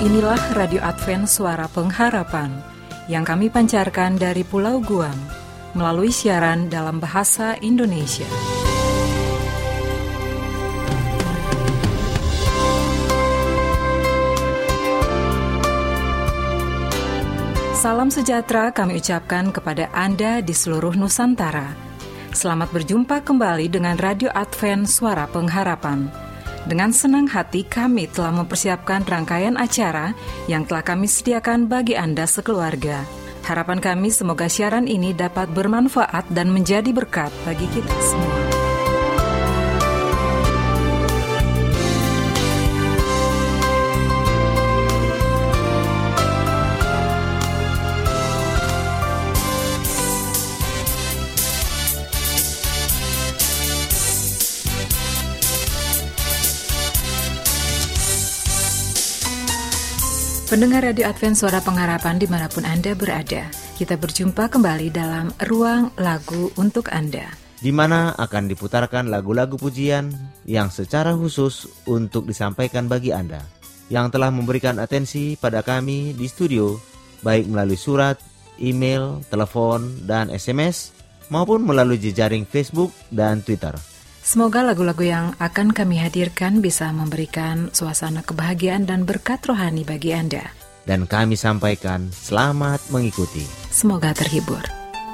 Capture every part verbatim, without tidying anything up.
Inilah Radio Advent Suara Pengharapan yang kami pancarkan dari Pulau Guam melalui siaran dalam bahasa Indonesia. Salam sejahtera kami ucapkan kepada Anda di seluruh Nusantara. Selamat berjumpa kembali dengan Radio Advent Suara Pengharapan. Dengan senang hati kami telah mempersiapkan rangkaian acara yang telah kami sediakan bagi Anda sekeluarga. Harapan kami semoga siaran ini dapat bermanfaat dan menjadi berkat bagi kita semua. Pendengar Radio Advent Suara Pengharapan dimanapun Anda berada, kita berjumpa kembali dalam Ruang Lagu untuk Anda, di mana akan diputarkan lagu-lagu pujian yang secara khusus untuk disampaikan bagi Anda yang telah memberikan atensi pada kami di studio, baik melalui surat, email, telepon, dan S M S, maupun melalui jejaring Facebook dan Twitter. Semoga lagu-lagu yang akan kami hadirkan bisa memberikan suasana kebahagiaan dan berkat rohani bagi Anda. Dan kami sampaikan selamat mengikuti. Semoga terhibur.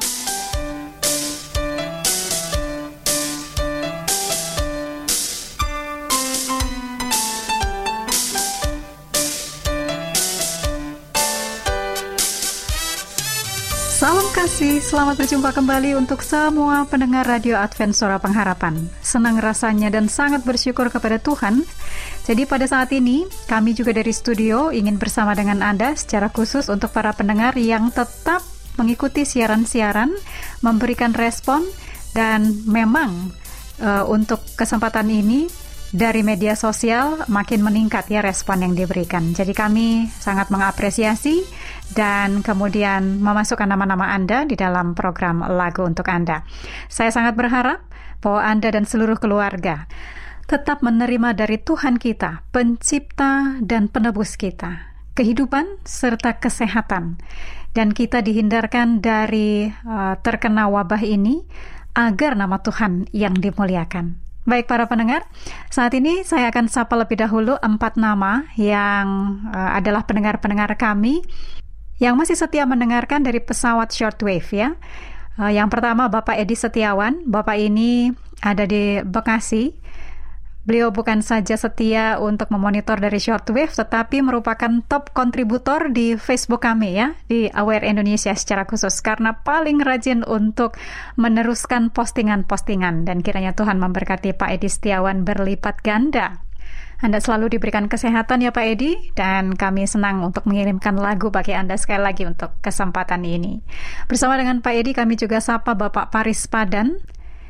Salam kasih, selamat berjumpa kembali untuk semua pendengar Radio Advent Suara Pengharapan. Senang rasanya dan sangat bersyukur kepada Tuhan. Jadi pada saat ini, kami juga dari studio ingin bersama dengan Anda secara khusus untuk para pendengar yang tetap mengikuti siaran-siaran, memberikan respon, dan memang uh, untuk kesempatan ini, dari media sosial makin meningkat ya respon yang diberikan. Jadi kami sangat mengapresiasi dan kemudian memasukkan nama-nama Anda di dalam program lagu untuk Anda. Saya sangat berharap bahwa Anda dan seluruh keluarga tetap menerima dari Tuhan kita, pencipta dan penebus kita, kehidupan serta kesehatan. Dan kita dihindarkan dari uh, terkena wabah ini agar nama Tuhan yang dimuliakan. Baik para pendengar, saat ini saya akan sapa lebih dahulu empat nama yang uh, adalah pendengar-pendengar kami yang masih setia mendengarkan dari pesawat shortwave ya. Uh, yang pertama Bapak Edi Setiawan, Bapak ini ada di Bekasi. Beliau bukan saja setia untuk memonitor dari shortwave, tetapi merupakan top kontributor di Facebook kami ya, di Aware Indonesia secara khusus, karena paling rajin untuk meneruskan postingan-postingan. Dan kiranya Tuhan memberkati Pak Edi Setiawan berlipat ganda. Anda selalu diberikan kesehatan ya Pak Edi, dan kami senang untuk mengirimkan lagu bagi Anda sekali lagi untuk kesempatan ini. Bersama dengan Pak Edi kami juga sapa Bapak Paris Padan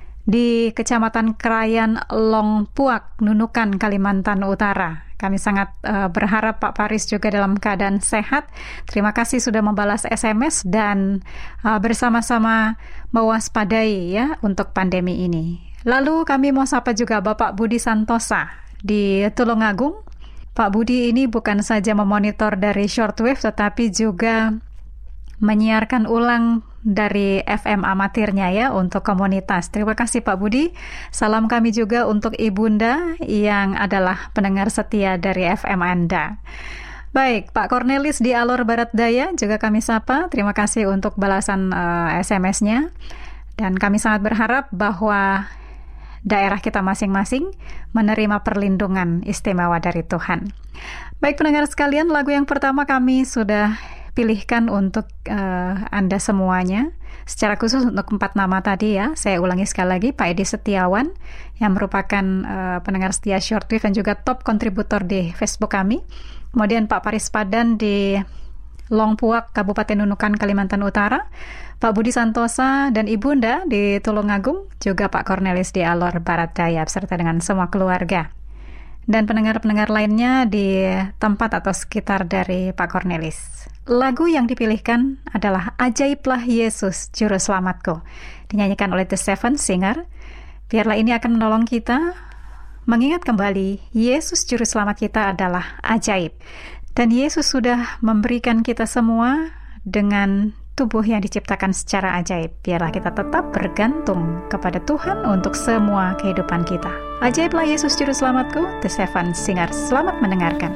di Kecamatan Krayan Longpuak, Nunukan, Kalimantan Utara. Kami sangat uh, berharap Pak Paris juga dalam keadaan sehat. Terima kasih sudah membalas S M S dan uh, bersama-sama mewaspadai ya untuk pandemi ini. Lalu kami mau sapa juga Bapak Budi Santosa di Tulungagung. Pak Budi ini bukan saja memonitor dari shortwave tetapi juga menyiarkan ulang dari F M amatirnya ya untuk komunitas. Terima kasih Pak Budi. Salam kami juga untuk Ibunda yang adalah pendengar setia dari F M Anda. Baik, Pak Cornelis di Alor Barat Daya juga kami sapa. Terima kasih untuk balasan uh, S M S-nya. Dan kami sangat berharap bahwa daerah kita masing-masing menerima perlindungan istimewa dari Tuhan. Baik pendengar sekalian, lagu yang pertama kami sudah pilihkan untuk uh, Anda semuanya. Secara khusus untuk empat nama tadi ya, saya ulangi sekali lagi, Pak Edi Setiawan yang merupakan uh, pendengar setia shortwave dan juga top kontributor di Facebook kami. Kemudian Pak Paris Padan di Longpuak, Kabupaten Nunukan, Kalimantan Utara. Pak Budi Santosa dan Ibunda di Tulungagung. Juga Pak Cornelis di Alor Barat Daya beserta dengan semua keluarga. Dan pendengar-pendengar lainnya di tempat atau sekitar dari Pak Cornelis. Lagu yang dipilihkan adalah Ajaiblah Yesus Juru Selamatku, dinyanyikan oleh The Seven Singer. Biarlah ini akan menolong kita mengingat kembali Yesus Juru Selamat kita adalah ajaib. Dan Yesus sudah memberikan kita semua dengan tubuh yang diciptakan secara ajaib. Biarlah kita tetap bergantung kepada Tuhan untuk semua kehidupan kita. Ajaiblah Yesus Juru Selamatku, The Seven Singers. Selamat mendengarkan.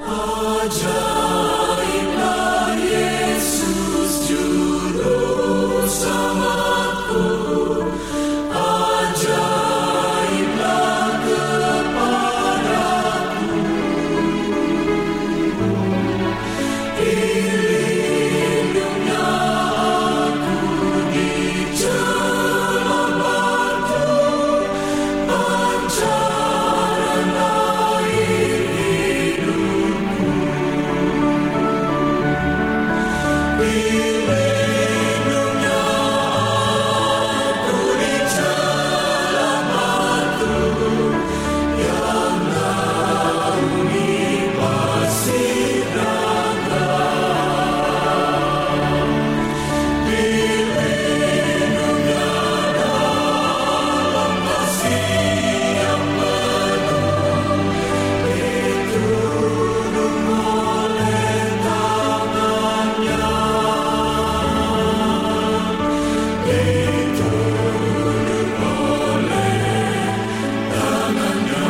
Ajaiblah Yesus Juru Selamatku, ajaiblah kepadaku. Lindungnya aku di celah batu, pancaran air hidupku. Lindungnya aku di celah batu, yang naungi pasir naga. Lindungnya dalam kasih yang penuh, ditunduk oleh tangannya, ditunduk oleh tangannya.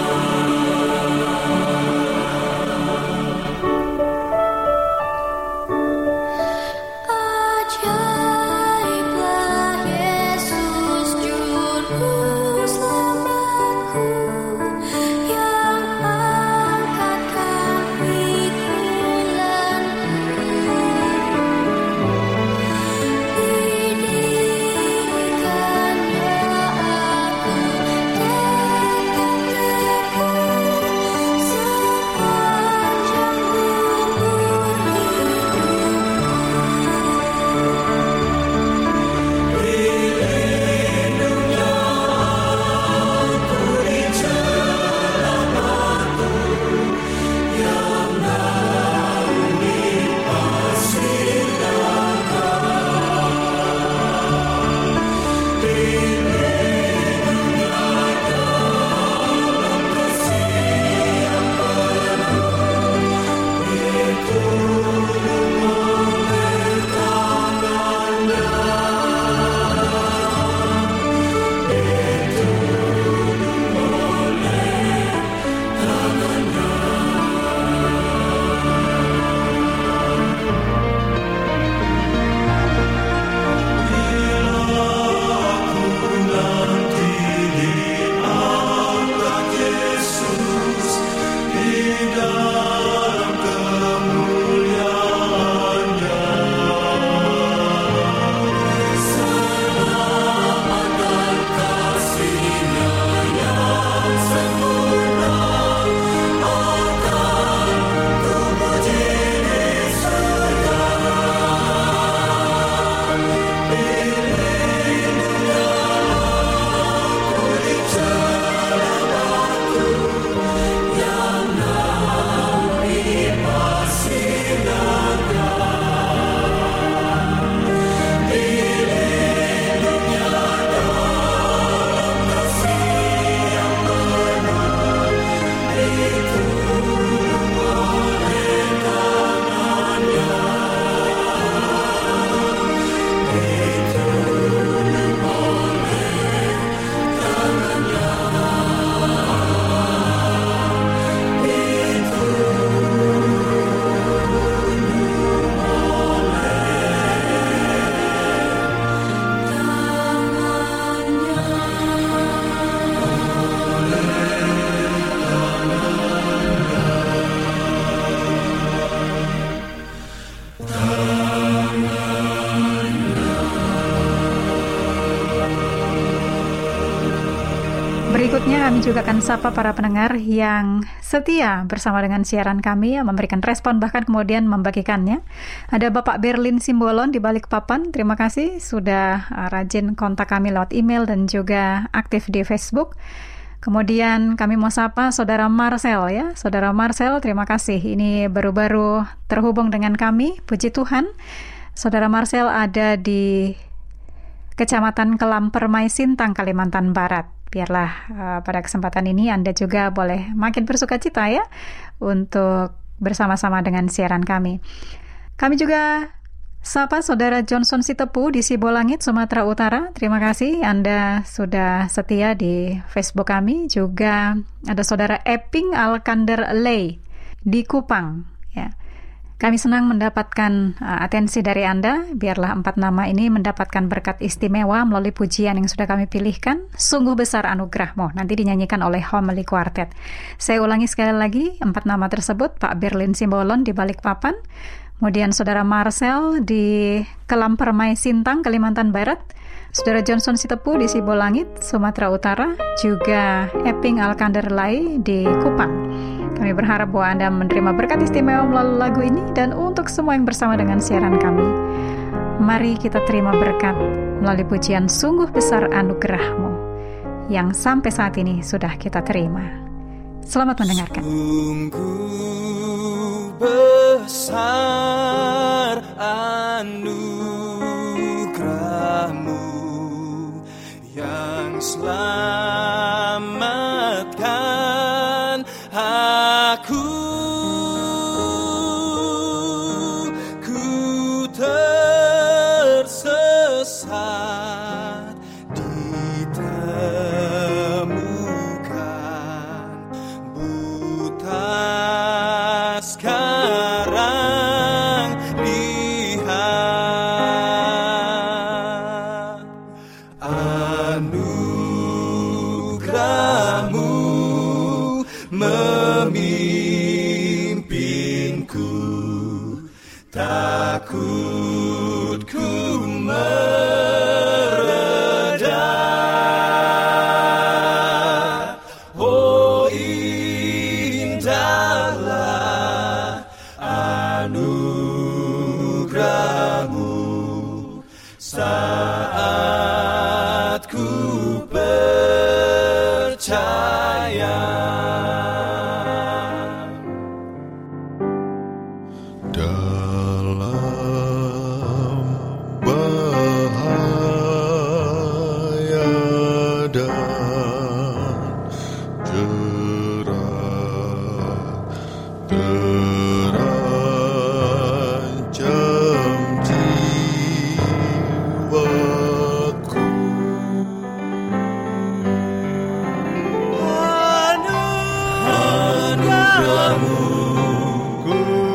Ajaiblah Yesus Juru Selamatku, yang angkatkan pikulanku. Didikannya aku tetap teguh sepanjang umur Lindungnya aku di celah batu, yang naungi pasir naga. Lindungnya dalam kasih yang penuh, ditunduk oleh tangannya, ditunduk oleh tangannya. Bila aku nanti diangkat Yesus di dalam kemuliaan-Nya, selamat dan kasih-Nya yang sempurna akan kupuji di surga. Lindungnya aku di celah batu, yang naungi pasir naga. Lindungnya dalam kasih yang penuh, ditunduk oleh tangannya, ditunduk oleh tangannya, Berikutnya kami juga akan sapa para pendengar yang setia bersama dengan siaran kami, yang memberikan respon bahkan kemudian membagikannya. Ada Bapak Berlin Simbolon di Balikpapan. Terima kasih sudah uh, rajin kontak kami lewat email dan juga aktif di Facebook. Kemudian kami mau sapa Saudara Marcel ya. Saudara Marcel, terima kasih. Ini baru-baru terhubung dengan kami. Puji Tuhan. Saudara Marcel ada di Kecamatan Kelampermai Sintang, Kalimantan Barat. Biarlah uh, pada kesempatan ini Anda juga boleh makin bersukacita ya untuk bersama-sama dengan siaran kami. Kami juga sapa Saudara Johnson Sitepu di Sibolangit, Sumatera Utara. Terima kasih Anda sudah setia di Facebook kami. Juga ada Saudara Epping Alkander Lei di Kupang. Ya. Kami senang mendapatkan uh, atensi dari Anda. Biarlah empat nama ini mendapatkan berkat istimewa melalui pujian yang sudah kami pilihkan. Sungguh besar anugerah-Mu. Nanti dinyanyikan oleh Homily Quartet. Saya ulangi sekali lagi empat nama tersebut. Pak Berlin Simbolon di Balikpapan. Kemudian Saudara Marcel di Kelampermai Sintang, Kalimantan Barat. Saudara Johnson Sitepu di Sibolangit, Sumatera Utara. Juga Epping Alkander Lai di Kupang. Kami berharap bahwa Anda menerima berkat istimewa melalui lagu ini. Dan untuk semua yang bersama dengan siaran kami, mari kita terima berkat melalui pujian Sungguh Besar Anugerah-Mu yang sampai saat ini sudah kita terima. Selamat mendengarkan. Sungguh besar anugerah-Mu yang selamatkan aku. Ku tersesat, ditemukan buta, sekarang lihat anugerah-Mu memimpinku, takutku mereda. Oh, indahlah anugerah-Mu saat ku percaya. Dalam bahaya dan jerat terancam jiwaku, anugerah-Mu ku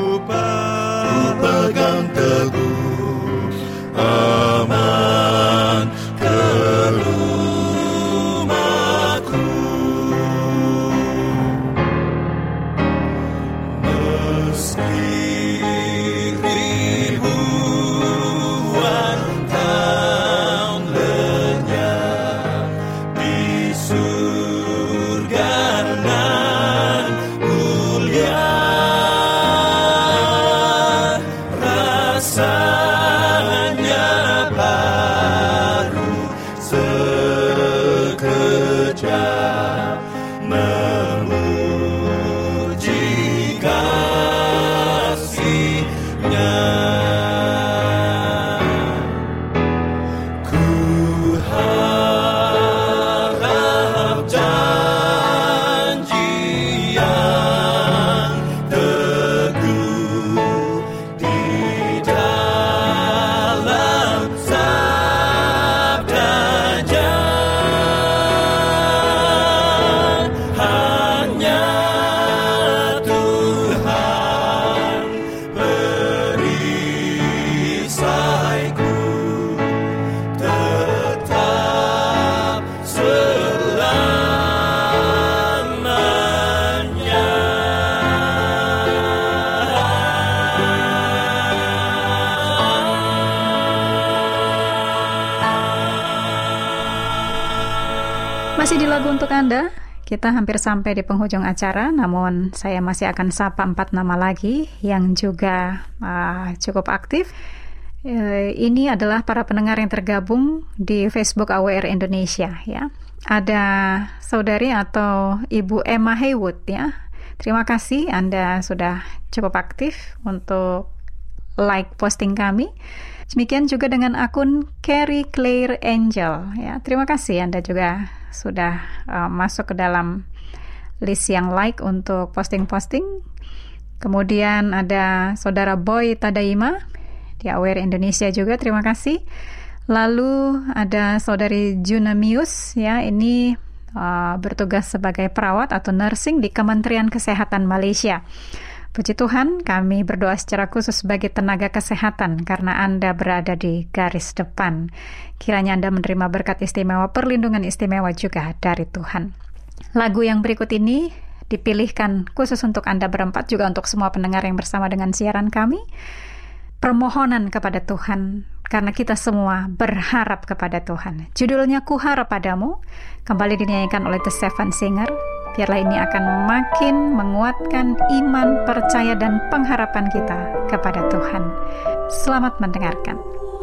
pegang teguh, aman ke rumahku. Meski ribuan tahun lenyap di surga nan mulia, rasanya baru sekejap memuji kasih-Nya. Ku harap janji yang teguh di dalam sabda-Nya. Hanya Tuhan perisaiku, tetap selamanya. Masih di lagu untuk Anda. Kita hampir sampai di penghujung acara, namun saya masih akan sapa empat nama lagi yang juga uh, cukup aktif. Uh, ini adalah para pendengar yang tergabung di Facebook A W R Indonesia. Ya, ada saudari atau Ibu Emma Haywood. Ya, terima kasih Anda sudah cukup aktif untuk like posting kami. Demikian juga dengan akun Carrie Claire Angel. Ya, terima kasih Anda juga sudah uh, masuk ke dalam list yang like untuk posting-posting. Kemudian ada Saudara Boy Tadaima di Aware Indonesia juga, terima kasih. Lalu ada Saudari Junamius, ya, ini uh, bertugas sebagai perawat atau nursing di Kementerian Kesehatan Malaysia. Puji Tuhan, kami berdoa secara khusus bagi tenaga kesehatan karena Anda berada di garis depan. Kiranya Anda menerima berkat istimewa, perlindungan istimewa juga dari Tuhan. Lagu yang berikut ini dipilihkan khusus untuk Anda berempat, juga untuk semua pendengar yang bersama dengan siaran kami. Permohonan kepada Tuhan, karena kita semua berharap kepada Tuhan. Judulnya Ku Harap Padamu, kembali dinyanyikan oleh The Seven Singer. Biarlah ini akan makin menguatkan iman, percaya, dan pengharapan kita kepada Tuhan. Selamat mendengarkan.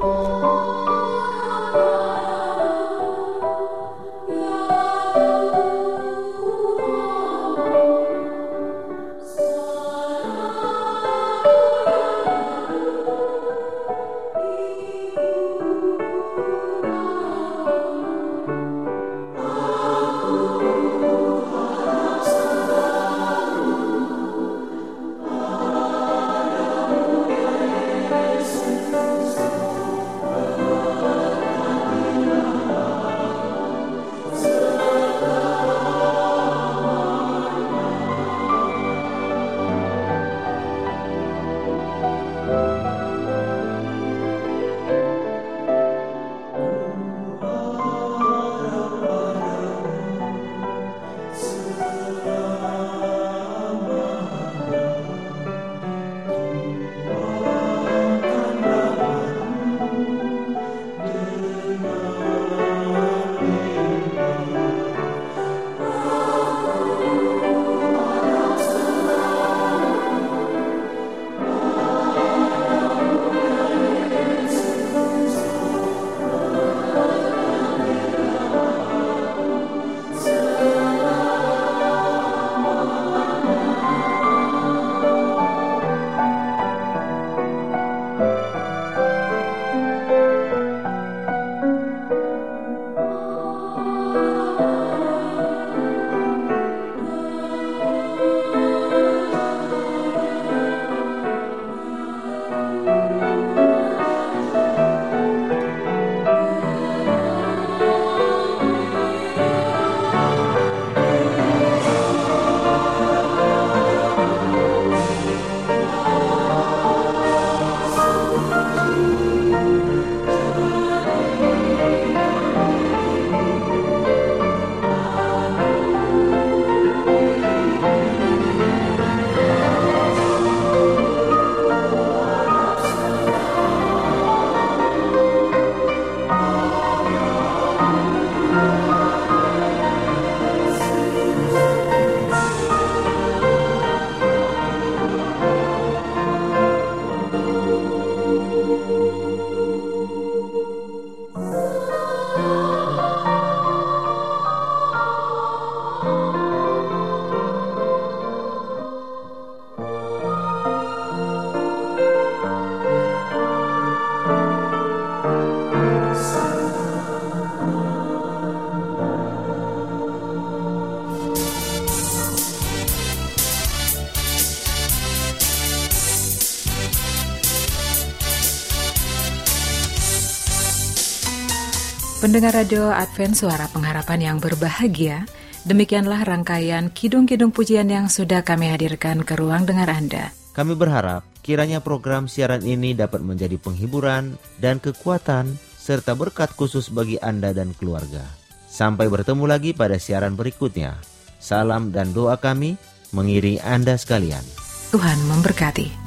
Pendengar Radio Advent Suara Pengharapan yang berbahagia, demikianlah rangkaian kidung-kidung pujian yang sudah kami hadirkan ke ruang dengar Anda. Kami berharap kiranya program siaran ini dapat menjadi penghiburan dan kekuatan serta berkat khusus bagi Anda dan keluarga. Sampai bertemu lagi pada siaran berikutnya. Salam dan doa kami mengiringi Anda sekalian. Tuhan memberkati.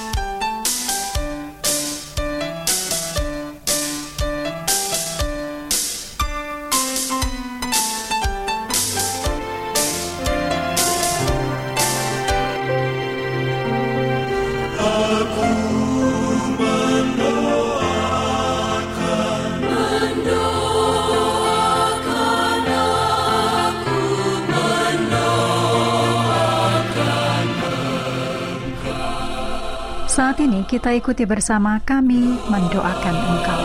Saat ini kita ikuti bersama kami mendoakan Engkau.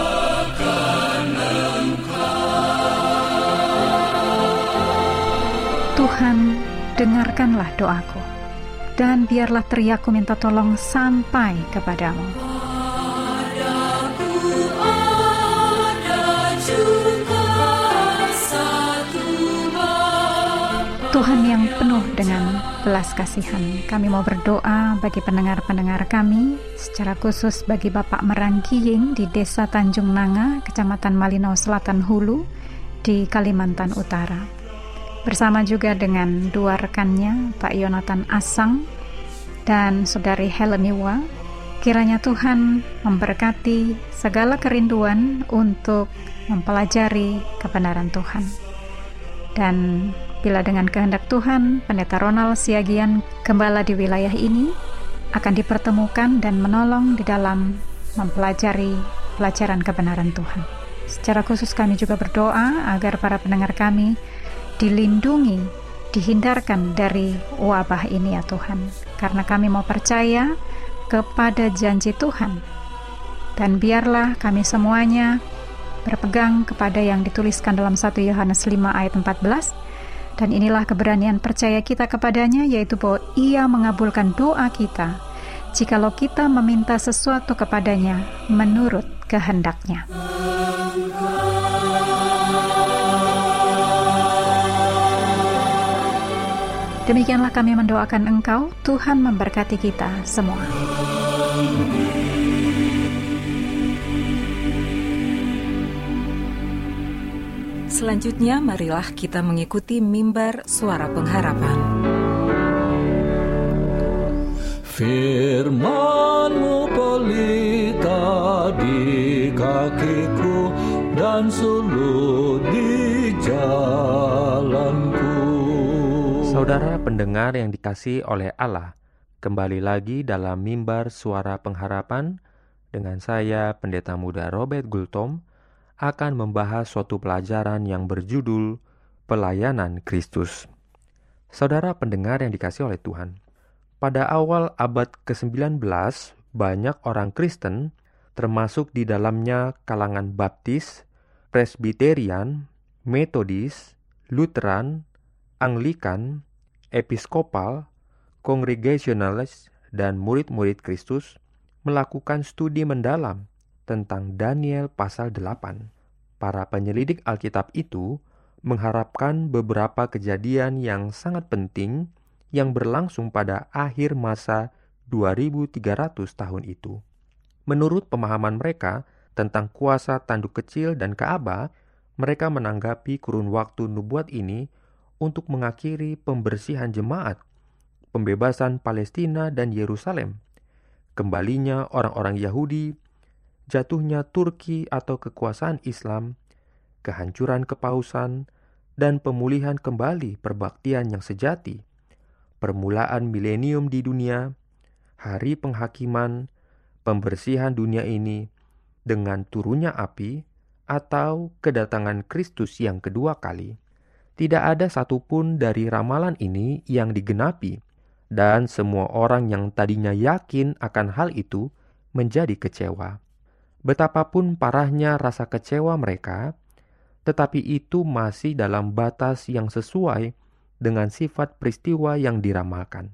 Tuhan, dengarkanlah doaku. dan biarlah teriakku minta tolong sampai kepadamu. Padaku ada juga satu Bapa. Tuhan yang penuh dengan belas kasihan, kami mau berdoa bagi pendengar-pendengar kami, secara khusus bagi Bapak Merangkiying di Desa Tanjung Nanga, Kecamatan Malinau Selatan Hulu di Kalimantan Utara. Bersama juga dengan dua rekannya, Pak Yonatan Asang dan Saudari Heleniwa. Kiranya Tuhan memberkati segala kerinduan untuk mempelajari kebenaran Tuhan. Dan bila dengan kehendak Tuhan, Pendeta Ronald Siagian, gembala di wilayah ini, akan dipertemukan dan menolong di dalam mempelajari pelajaran kebenaran Tuhan. Secara khusus kami juga berdoa agar para pendengar kami dilindungi, dihindarkan dari wabah ini ya Tuhan. Karena kami mau percaya kepada janji Tuhan. Dan biarlah kami semuanya berpegang kepada yang dituliskan dalam satu Yohanes lima ayat empat belas. Dan inilah keberanian percaya kita kepadanya, yaitu bahwa Ia mengabulkan doa kita jikalau kita meminta sesuatu kepadanya menurut kehendak-Nya. Demikianlah kami mendoakan Engkau, Tuhan memberkati kita semua. Selanjutnya, marilah kita mengikuti mimbar suara pengharapan. Firman-Mu pelita di kakiku dan suluh di jalanku. Saudara pendengar yang dikasihi oleh Allah, kembali lagi dalam mimbar suara pengharapan dengan saya Pendeta Muda Robert Gultom akan membahas suatu pelajaran yang berjudul Pelayanan Kristus. Saudara pendengar yang dikasihi oleh Tuhan, pada awal abad kesembilan belas banyak orang Kristen, termasuk di dalamnya kalangan Baptis, Presbiterian, Metodis, Lutheran, Anglikan, Episkopal, Kongregasionalis, dan murid-murid Kristus melakukan studi mendalam tentang Daniel pasal delapan. Para penyelidik Alkitab itu mengharapkan beberapa kejadian yang sangat penting yang berlangsung pada akhir masa dua ribu tiga ratus tahun itu. Menurut pemahaman mereka tentang kuasa tanduk kecil dan Ka'bah, mereka menanggapi kurun waktu nubuat ini untuk mengakhiri pembersihan jemaat, pembebasan Palestina dan Yerusalem, kembalinya orang-orang Yahudi, jatuhnya Turki atau kekuasaan Islam, kehancuran kepausan, dan pemulihan kembali perbaktian yang sejati, permulaan milenium di dunia, hari penghakiman, pembersihan dunia ini dengan turunnya api, atau kedatangan Kristus yang kedua kali. Tidak ada satupun dari ramalan ini yang digenapi, dan semua orang yang tadinya yakin akan hal itu menjadi kecewa. Betapapun parahnya rasa kecewa mereka, tetapi itu masih dalam batas yang sesuai dengan sifat peristiwa yang diramalkan.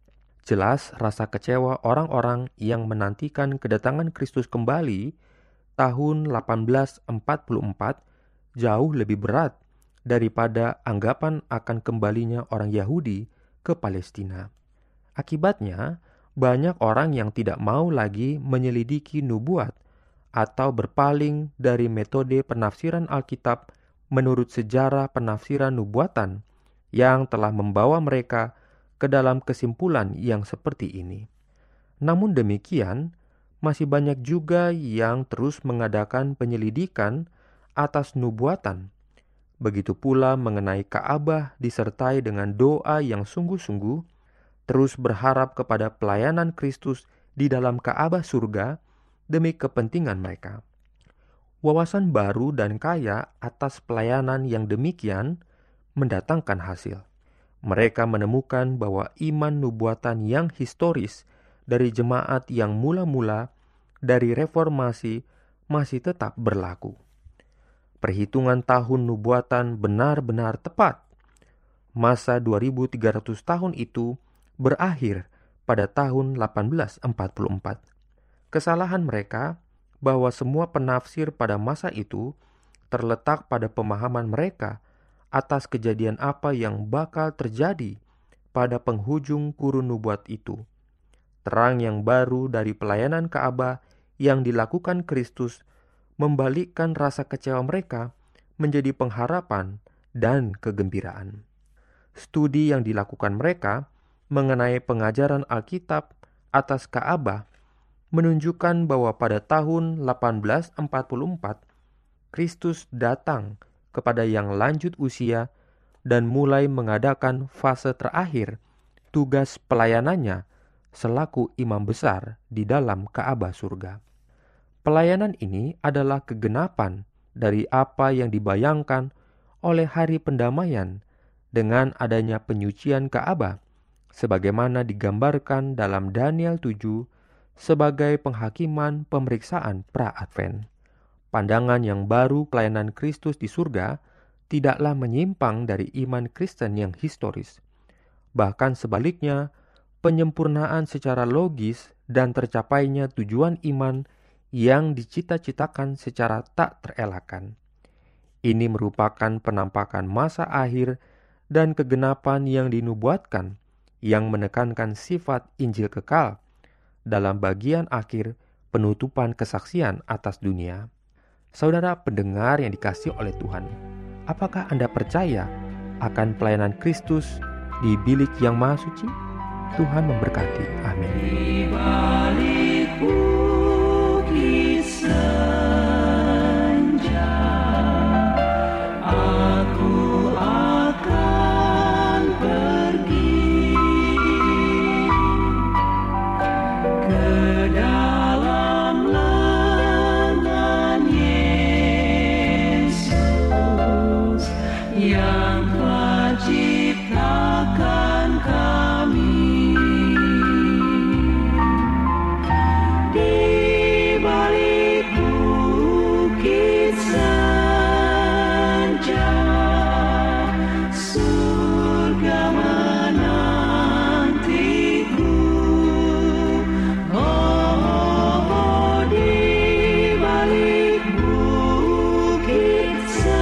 Jelas rasa kecewa orang-orang yang menantikan kedatangan Kristus kembali tahun delapan belas empat puluh empat jauh lebih berat daripada anggapan akan kembalinya orang Yahudi ke Palestina. Akibatnya, banyak orang yang tidak mau lagi menyelidiki nubuat atau berpaling dari metode penafsiran Alkitab menurut sejarah penafsiran nubuatan yang telah membawa mereka ke dalam kesimpulan yang seperti ini. Namun demikian, masih banyak juga yang terus mengadakan penyelidikan atas nubuatan. Begitu pula mengenai Ka'bah disertai dengan doa yang sungguh-sungguh, terus berharap kepada pelayanan Kristus di dalam Ka'bah surga demi kepentingan mereka. Wawasan baru dan kaya atas pelayanan yang demikian mendatangkan hasil. Mereka menemukan bahwa iman nubuatan yang historis dari jemaat yang mula-mula dari reformasi masih tetap berlaku. Perhitungan tahun nubuatan benar-benar tepat. Masa dua ribu tiga ratus tahun itu berakhir pada tahun delapan belas empat puluh empat. Kesalahan mereka bahwa semua penafsir pada masa itu terletak pada pemahaman mereka atas kejadian apa yang bakal terjadi pada penghujung kurun nubuat itu. Terang yang baru dari pelayanan Ka'bah yang dilakukan Kristus membalikkan rasa kecewa mereka menjadi pengharapan dan kegembiraan. Studi yang dilakukan mereka mengenai pengajaran Alkitab atas Ka'bah menunjukkan bahwa pada tahun delapan belas empat puluh empat, Kristus datang kepada yang lanjut usia dan mulai mengadakan fase terakhir tugas pelayanannya selaku imam besar di dalam Ka'bah surga. Pelayanan ini adalah kegenapan dari apa yang dibayangkan oleh hari pendamaian dengan adanya penyucian Ka'bah, sebagaimana digambarkan dalam Daniel tujuh sebagai penghakiman pemeriksaan pra-Advent. Pandangan yang baru pelayanan Kristus di surga tidaklah menyimpang dari iman Kristen yang historis. Bahkan sebaliknya, penyempurnaan secara logis dan tercapainya tujuan iman yang dicita-citakan secara tak terelakkan. Ini merupakan penampakan masa akhir dan kegenapan yang dinubuatkan yang menekankan sifat Injil kekal dalam bagian akhir penutupan kesaksian atas dunia. Saudara pendengar yang dikasihi oleh Tuhan, apakah Anda percaya akan pelayanan Kristus di bilik yang maha suci? Tuhan memberkati. Amin. Di balik bukit senja, aku akan pergi ke dalam lengan Yesus yang telah ciptakan kami. Di balik bukit senja, surga menantiku. Oh, di balik bukit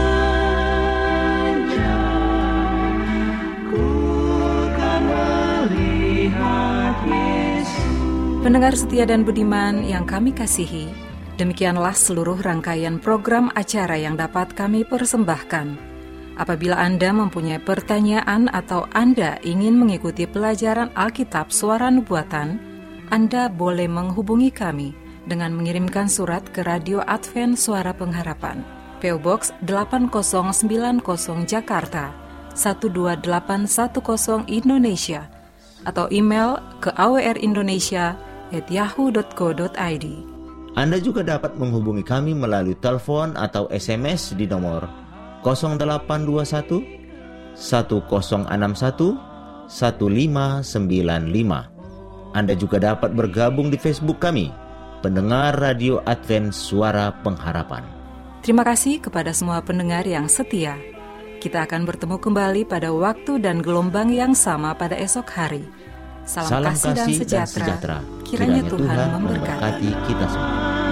senja, ku kan melihat Yesus. Pendengar setia dan budiman yang kami kasihi, demikianlah seluruh rangkaian program acara yang dapat kami persembahkan. Apabila Anda mempunyai pertanyaan atau Anda ingin mengikuti pelajaran Alkitab Suara Nubuatan, Anda boleh menghubungi kami dengan mengirimkan surat ke Radio Advent Suara Pengharapan, P O Box delapan nol sembilan nol Jakarta satu dua delapan satu nol Indonesia, atau email ke a w r indonesia at yahoo dot co dot i d. Anda juga dapat menghubungi kami melalui telepon atau S M S di nomor nol delapan dua satu satu nol enam satu satu lima sembilan lima. Anda juga dapat bergabung di Facebook kami, Pendengar Radio Advent Suara Pengharapan. Terima kasih kepada semua pendengar yang setia. Kita akan bertemu kembali pada waktu dan gelombang yang sama pada esok hari. Salam, Salam kasih, dan, kasih sejahtera. dan sejahtera. Kiranya, Kiranya Tuhan, Tuhan memberkati. memberkati kita semua.